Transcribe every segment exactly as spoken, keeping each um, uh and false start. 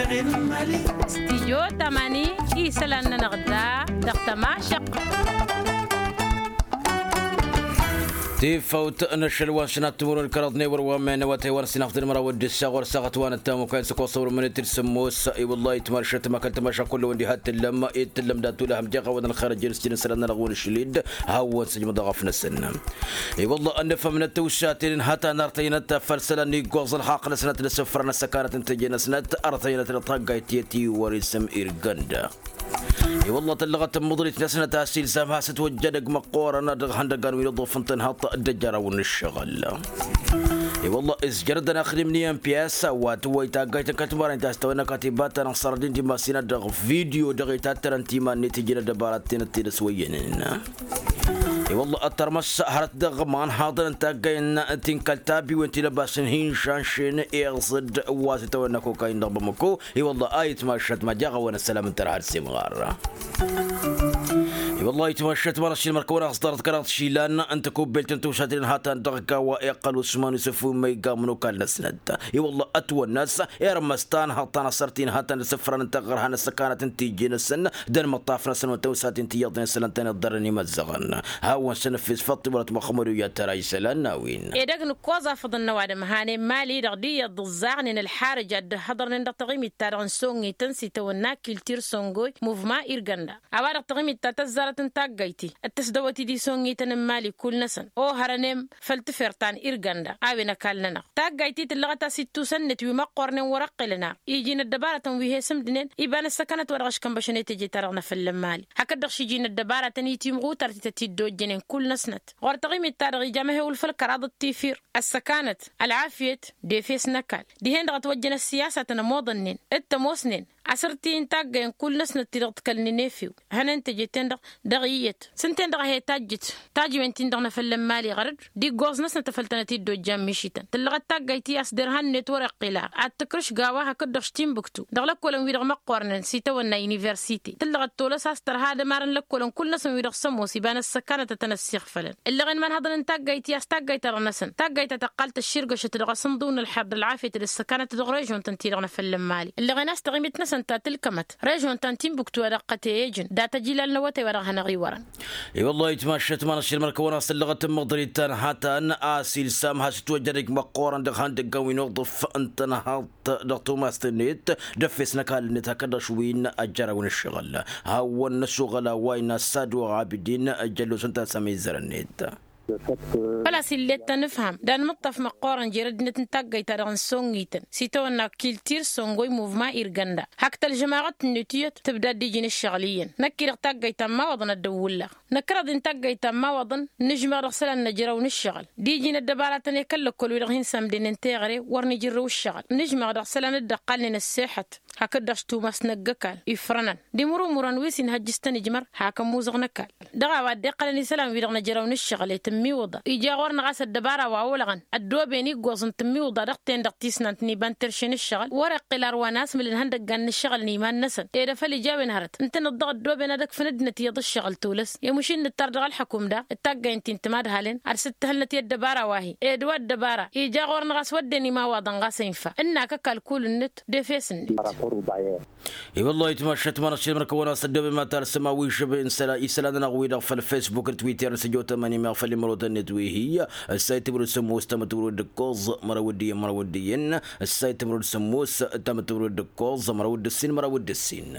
استيجو تماني إيسلان نغدا دقت ماشق تفوت نشل واشنات تمر الكرض نور ومن وتيور سنافت المرا ود الشغور ساقت وانا تام كان سكوصور من ترسموس اي والله تمرشت ما كنت ماشا كل وندي هات لما يتلم داتو لهم جاقه ودن خرج جلستين سلنا لغون الشليد هاو سجم ضغفنا السنه اي والله ان فمن التوشاتين هتا نارتين تفلسلني غوز الحق لسنه السفرنا سكانت انتجنا سنه ارتين تلطاقايتي ورسم ايرغندا اي والله تلغت مضريت نسنة تاسيل سامها ستوجدق مقورنا دغ هندقان وينظف انتنهط الدجارة ونشغل اي والله از جردنا خدمني ام بي اس واتوي تاقايتا كتبار انت استوينا كاتبات نصر دين دي ماسينا دغ فيديو دغيتات ترنتيما نتيجة دبارات تنتي سويين اي والله الترمس هرت دغ مان حاضر انت قاينا تنكل تابي وانت لباسن هين شانشين اغصد واسطونا كوكاين دغ بمكو اي والله ايت ماشت ما جاغا وانا السلام انت رعاد سيمغار والله تمشت مرش المركونه اصدرت قرارات شيلان انت كوبلت انت وشاتين هاتان دغكا واقل وسمان يسفون ما يقامنو كان نسند اي والله اتوى الناس يا رمستان هاتان صرتين هاتان سفران انت غرهان السكانه انت جين السن دن مطافنا سن وانت وساتين تيضن سلنتين الضرني مزغن هاو سنفس فطي ولت مخمر يا ترى سلنا وين ايدغن كوزا فضلنا وعد مهاني مالي رغدي الضزاغن الحارج قد حضرنا ندقيم التارغن سونغي تنسي تونا كيلتير سونغوي موفما ايرغندا اوار تقيم التتزارة تاقايتي التسدوتي دي سونغي تنمالي كل نسن او هرنم فلتفرتان إيرغندا آوينا كالنا تاقايتي تلغتا ستو سنة ومقورن ورقلنا يجينا الدبارة ويهي سمدنين إبان السكنة ورغش كمبشني تجي ترغنا في اللمالي هكذا يجينا الدبارة تنيتي مغوتر تتدو جنين كل نسنت ورتقيم التارغي جامعه والفلك راض التيفير السكانة العافية دي فيس نكال دي هين دغت وجنا السياسة تنموضنين التموسنين عصرتين تاقين كل نسنة تلغت كالني فيو هنا انت جيتين دغ دغيت سنتين دغ هي تاجت تاجي وانتين دغنا في اللمالي غرد دي غوز نسنة تفلتنا تيدو جام مشيتن تلغت تاقايتي أصدرهن نتورق قلاع عالتكرش قاواها كدغش تيمبكتو دغلق ولن ويدغ مقورنن سيتا ونا يونيفرسيتي تلغت طولس أستر هذا مارن لك ولن كل نسن ويدغ سمو سيبان السكانة تتنسيخ فلن اللغن من هذا تاقايتي أستاقايت رنسن تاقايت تقالت الشرقش تلغ صندون الحرب العافية للسكانة تدغ ريجون تنتيلغنا في اللمالي اللغن أستغيمت نسن تاتلكمت ريجون تنتين بكتو ورقتي يجن داتا جيلال نواتي ورغهنا غيورا اي والله يتمشى تمانش المركونه سلغت مقدريتان حتى ان اسيل سامها ستوجدك مقورن دخان دقوي نوظف انت نهض دكتور ماستنيت دفسنا كال نتاكد شوين اجرا ونشغل هاو النشغل وين الساد وعابدين اجلوا سنت سمي زرنيت فلا سيلتا نفهم دان مطف مقورن جرد نتنتاقاي تارغن سونغيتن سيتونا كيلتير سونغوي موفما إيرغندا هكتا الجماعات النوتيات تبدا ديجين الشغليين نكير تاقاي تما وضن الدولة نكرد انتاقاي تما وضن نجمع رغسلا نجرو نشغل ديجين الدبارات نيكال كل ويرغين سامدين انتغري ورنجرو الشغل نجمع رغسلا ندقال لنا الساحة هكذا توماس نجكال يفرنن دي مرو مران ويسين هجستن جمر هاكا موزغ نكال دغا وادي قال سلام ويرغ نجرو نشغل تمي وضا يجا غورنا غاس الدبارة واولغن الدو بيني غوزن تمي وضا دقتين دقتيسنا نيبان ترشين الشغل ورق الاروناس من هندق قان الشغل نيمان نسن ايه فلي جاوين هرت انت نضغ الدو بينا دك فندنتي يض الشغل تولس يا مشين التردغ الحكوم دا التاقا انت انتماد هالين ارست هلنتي الدبارة واهي ايه دو الدبارة يجا غورنا غاس ودني ما واضن غاس ينفع انك كالكول النت دي فيسن اي والله يتمشى تمارش المركونه صدق ما ترسم ويشب انسلا يسلنا غويدا في الفيسبوك تويتر سجو ثمانية ما في مرات النتوي هي السايت برو سموس تم تورد الكوز مرودي مروديين السايت برو سموس تم تورد الكوز مرود السين مرود السين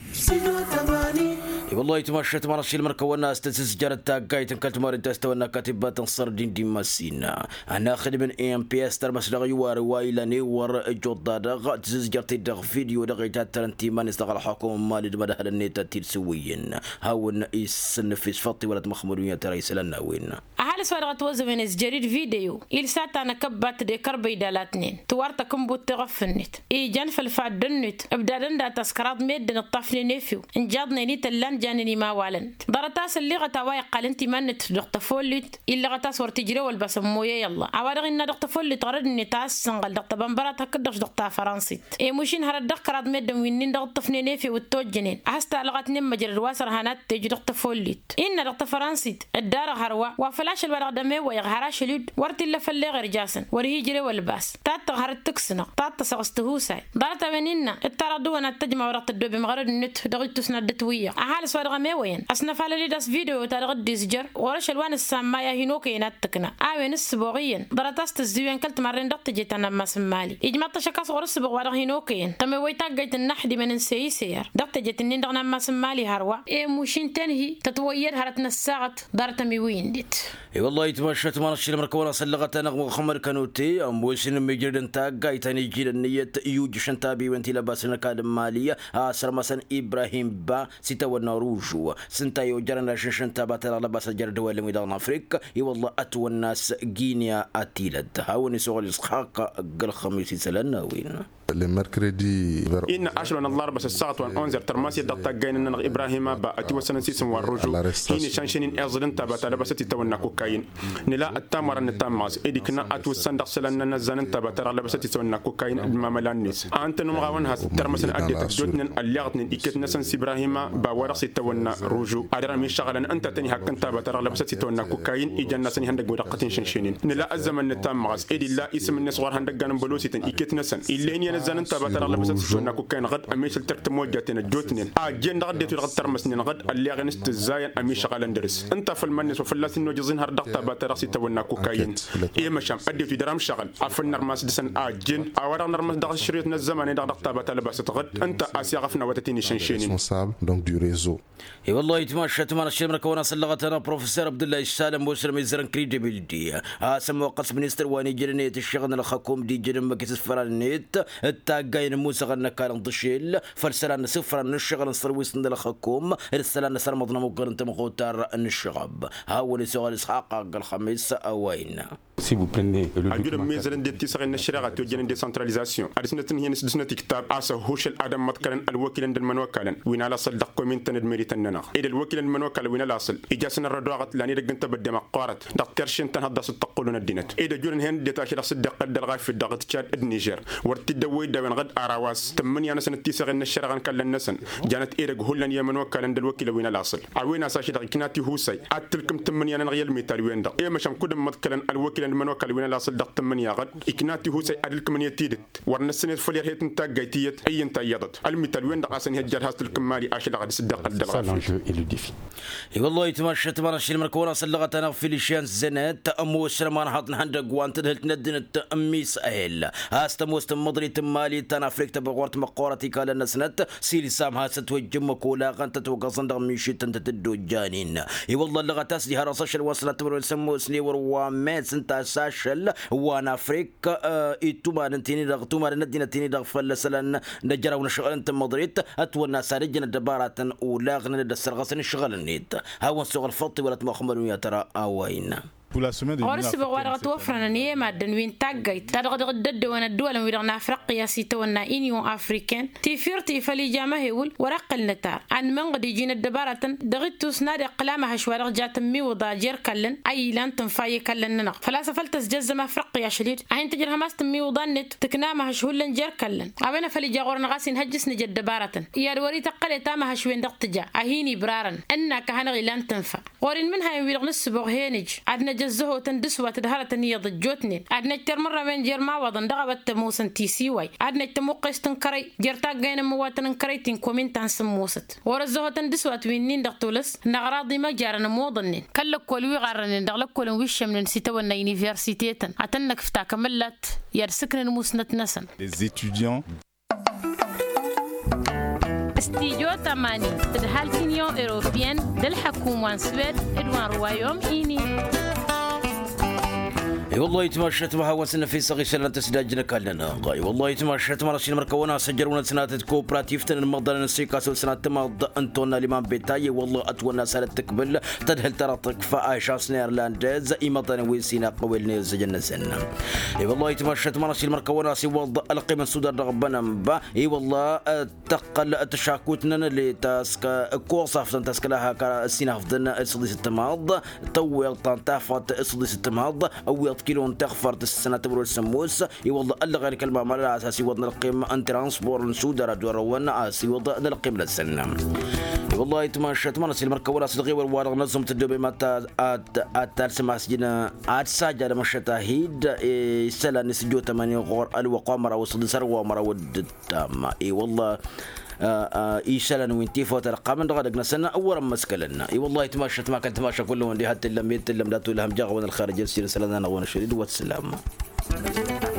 والله يتمشى تمارش المركونه استسجل التاقاي تنكلت مارد استونا كاتبات انصر دين دي ماسينا انا خدم من ام بي اس ترمس لغيوار وايلاني ور جودادا تسجل تدغ فيديو دغيتات ترنتي ما نستغل حكومه مالي دمدها النيت تيرسويين هاون يسنفس فطي ولا مخمريه ترى سلنا وين اهل سوارغت وزمنس جريد فيديو إلسات أنا كبات دي كربي دالاتنين توارتا كمبوت تغفنت اي جان فالفاد دنت ابدا دندا تسكرات ميد نطفني نيفيو انجادني نيت اللان جانني ما والنت درتاس اللي غتاواي قالنتي منت دقت فولت الا غتاس ورتجري والبسمويه يلا عوارغ ان دقت فولت غردني تاس سنغل دقت بمبرات هكدش دقت فرنسي اي مشين هرد دقرات ميد وينين دقت فني نيفيو التوجنين هستا لغت نم مجر الواسر هانات تجي دقت فولت ان دقت فرنسي الدار هروا وفلاش برغ دمي ويغهراش لود ورت اللي فلي غير جاسن وريه جري والباس تات غهر التكسنا تات سغستهوساي دارت مننا التردو انا تجمع ورت الدوب مغرد النت دغت سندت ويا احال سواد غمي وين اصنف على لي داس فيديو تاع ديسجر ورش الوان السمايا هينوكي نتكنا اوين السبوغيين درتاست الزيوان كلت مرين دقت جيت انا ما سمالي اجمع تشكاس ور السبوغ ورغ هينوكين تم ويتا جيت النحدي من نسي سير دقت جيت نين دغنا ما سمالي هروا اي موشين تنهي تتوير هرتنا الساعه دارت مي وين ديت اي والله يتمشى تمر الشيل مركونه سلغت نغم خمر كانوتي ام وشن ميجرن تا جايتني يجي النيه يوج شنتابي وانتي لباسنا كادم ماليه اسر مثلا ابراهيم با سيتا ونروجو سنتا يوجرنا شنتا باتر لباس جرد ولا ميدان افريقيا اي والله اتو الناس غينيا اتيلد هاوني سوغل اسحاق قال خميس سلنا وين المركردي إن أشلون الله بس الساعة وان أنزر ترماسي دقة جاين إن إبراهيم با أتي وسنسيس والرجو هني شانشين أزلن تبات على بس تتونا كوكاين نلا التامر التاماس إديكنا أتو سندق سلنا نزلن تبات على بس تتونا كوكاين المملانيس أنت نمغاون هاس ترمسن أدي تجدن الليغتن إكت نسنس إبراهيم با ورس تتونا رجو أدرى من شغلا أنت تني هكن تبات على بس تتونا كوكاين إجنا سني هندق ودقة شانشين نلا الزمن التاماس إدي لا اسم النسوار هندق جانم بلوسيتن إكت نسن إلين زنن تباتر الله بس تسونا كوكاين غد أميش الترت موجاتنا جوتنين أجين غد يتو غد ترمسنين غد اللي غنست الزاين أميش غالندرس أنت في المنس وفي اللاسين وجزين هردق تباتر راسي تونا كوكاين إيه مشام أدي في درام شغل أفن نرمس دسن أجين أورا نرمس دغ شريطنا الزمان دغ تباتر بس غد أنت أسيا غفنا وتتيني شنشينين donc du réseau. اي والله يتمشى تمر الشيل مركونه سلغتنا بروفيسور عبد الله السالم بوسر ميزرن كريديبيليتي اسم وقت مينستر واني جرنيت الشغل الخكوم دي جرم مكيس فرانيت التاجين موسى غنا كان ضشيل فلسلان صفر الشغل نصرويس الخكوم السلان سر مضنا مقرن تمخوتار الشغب هاوني سؤال اسحاق الخميس اوين si vous prenez le document ميزرن دي تسغ النشرة توجين ديسنتراليزاسيون ارسنه تنهي نسدسنا كتاب اسا هوش الادم متكلن الوكيل عند المنوكلن وين على صل دق من تند مريتننا اذا الوكيل المنوكل وين الاصل اجاسنا الردواغت لاني دغنت بدم قارت دكترشن تنهض تقولون الدينت اذا جورن هند دي تاشي صدق الدلغا في الدغت تشاد النيجر ورتي دوي داون غد اراواس تمنيا نسن تسغ النشرة غن كلن نسن جانت اذا هولن يمنوكل عند الوكيل وين الاصل اوين اساشي دغناتي هوسي اتلكم تمنيا نغيل ميتال وين دق اي مشام كدم متكلن الوكيل المنوكل وين الاصل دق تمنيا غد اكناتي هوسي ادلكم من يتيدت ورنسنت فلير هيت انت جايتيت اي انت يضت الميتال وين دق اسن هجر هاست الكمالي اشي دغ صدق الدلغا اي والله يتمشى تمر الشيل مركونه سلغتنا في ليشان زنت امو سلمان حط هندق وانت دهلت ندنت اميس اهل هاستم وستم مضري تمالي تنا افريقيا بغورت مقورتي قال نسنت سيلي سام هاست وجم كولا غنت توقع صندق ميشي تنت تدو جانين اي والله اللغه تسدي هرصش وصلت تمر سمو سني وروامات سنت ساشل وانا افريقيا ايتوما نتيني دغتوما ندينا تيني دغ فلسلن نجرا ونشغل انت مضريت اتو الناس رجنا دبارات ولا غن السرغسن الشغل النيت هاون سوغ الفطي ولا تمخمر يا ترى اوين ورس بغوار توفرنا نيما دنوين تاجي تدغ الدد وانا الدول ويرنا افريقيا سيتونا انيو افريكان تيفيرتي فلي جامهول ورق النتار عن من قد يجينا الدبارة دغتو سناد قلامها شوارغ جات مي وضا جير كلن اي لان تنفاي كلن نق فلاسفه تسجزم افريقيا شديد عين تجرها ماست مي وضنت تكنامها شهولن جير كلن ابنا فلي جاغورنا غاسين هجس نجد دبارة يا دوري تقل تامها شوين دقتجا اهيني برارن انك هنغي لان تنفع ورين منها يويرغ نسبوغ هينج عدنا جزه تندسوا تدهرة نية ضجوتني عدنا كتر مرة من جير ما وضن دغبت موسن تيسيوي عدنا تموقس تنكري جيرتاق جين مواتن انكري تنكومين تنسم موست ورزه تندسوا توينين دغتولس نغراضي ما جارنا موضنين كلك كولوي غارنين دغلك كولن ويش من سيتونا يونيفرسيتيتن عتنك فتا كملت يرسكن موسنت نسن les étudiants استيجو تماني تدهالتينيو إيروبيان دل حكومة سويد إدوان روايوم إيني اي والله يتمشت معها وسن في صغي شلن تسداجنا كلنا غاي والله يتمشت مع رشين مركونا سجرونا سنات كوبراتيف تن المضل نسيكا سنات تمض انتونا لمان بيتاي والله اتونا سنه تقبل تدهل ترطق فايشا سنيرلاندز اي مضن ويسينا قويل زجن سن اي والله يتمشت مع رشين مركونا سي وض القي من سودان رغبنا با اي والله تقل تشاكوتنا اللي تاسك كوصاف تاسك لها سينا فضنا صديس التماض تو طنطافت صديس التماض او كيلون تغفرت السنة تبرو السموس يوضع اللي غير كلمة مالا أساسي وضع القيمة أن ترانسبور سودة ردو روانا أساسي وضع القيمة للسنة والله تماشى تمانس المركورة صدقي والوارغ نظم تدوبي متى التالس مسجنا أتساجل مشتاهيد سلا نسجو تمانية غور الوقامر أو صد سروا مرا ود تام إي والله إيشلن وينتي فوت الرقم دغدقنا سنة أولا مسكلنا إي والله تماشى ما كنت تماشى كلهم دي حتى لم يتلم لا تلهم جاغ من الخارج يصير سلنا نغون شديد والسلام.